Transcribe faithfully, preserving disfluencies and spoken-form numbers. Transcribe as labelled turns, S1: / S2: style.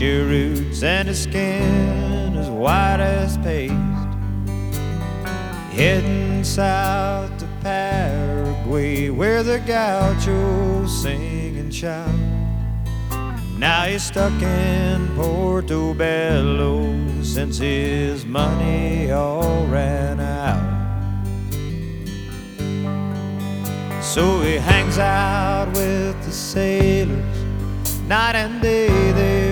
S1: cheroots and his skin as white as paste, heading south to Paraguay where the gauchos sing and shout. Now he's stuck in Portobello since his money all ran out. So he hangs out with the sailors night and day. They